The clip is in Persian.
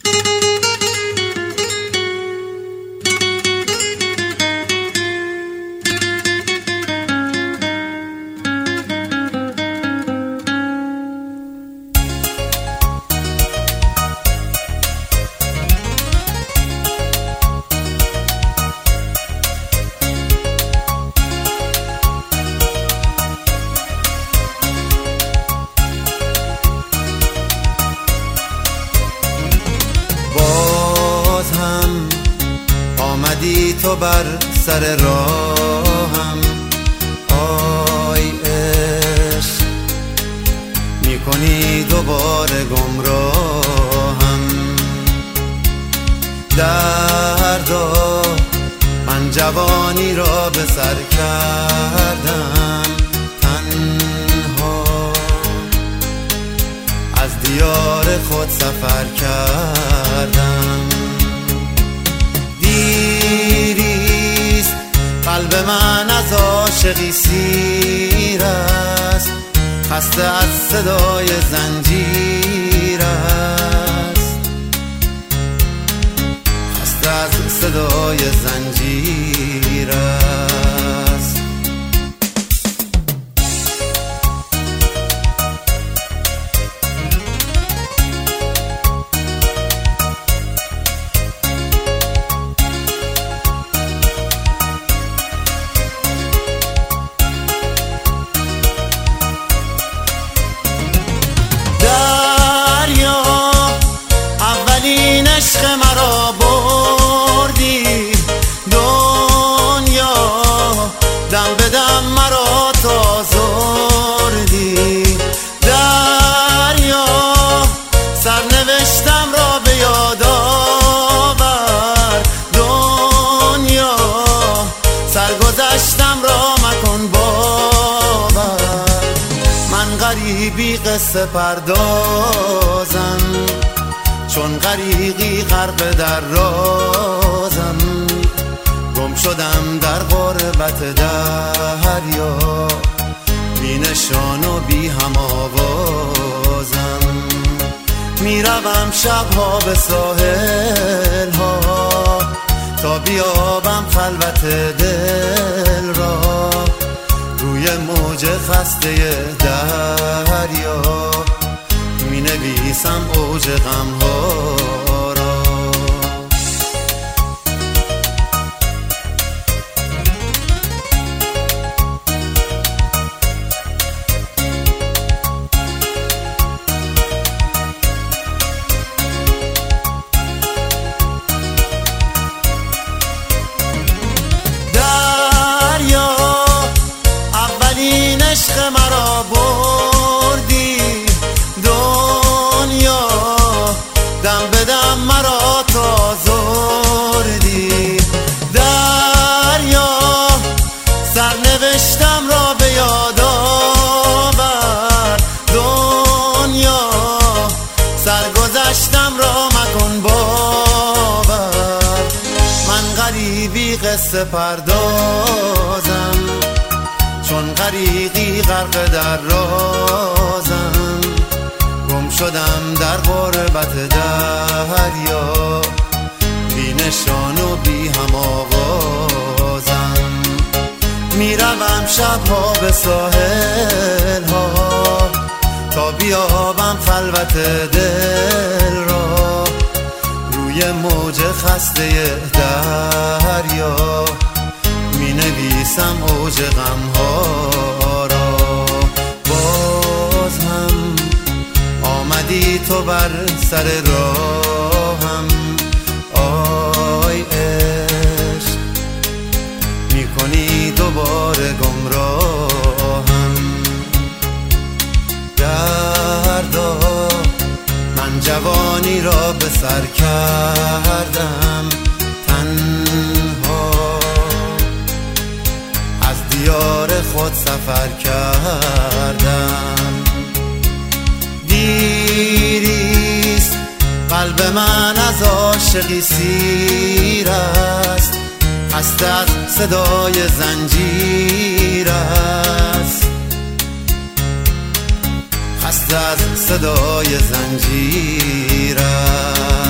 آمدی تو بر سر راهم، آی عشق میکنی دوباره گمراهم. دردا من جوانی را به سر کردم، تنها از دیار خود سفر کردم. دیریست قلب من از عاشقی سیر است، خسته از صدای زنجیر است، خسته از صدای زنجیر است. عشق مرا بردی دنیا، دم به دم مرا تا زردی. دریا سرنوشتم را به یاد آور، دنیا سرگذشتم را مکن باور. من غریبی قصه پردازم، چون غریقی غرق در رازم. گم شدم در غربت دریا، بی نشان و بی هم آوازم. میروم شبها به ساحل ها تا بیابم خلوت دل را، روی موج خسته دریا می نویسم اوج غم ها را. دریا اولین عشق مرا بردی دنیا، دم به دم مرا تا زردی. دریا سرنوشتم را به یاد آور، دنیا سرگذشتم را مکن باور. من غریبی قصه پردازم، چون غریقی غرق در رازم. گم شدم در غربت دریا، بی نشان و بی هم آوازم. میروم شبها به ساحل ها تا بیابم خلوت دل را، روی موج خسته دریا می نویسم اوج غم ها را. باز هم آمدی تو بر سر راهم، آی عشق میکنی دوباره گمراهم. دردا من جوانی را به سر کردم، تنها از دیار خود سفر کردم. دیریست قلب من از عاشقی سیر است، خسته از صدای زنجیر است، خسته از صدای زنجیر است.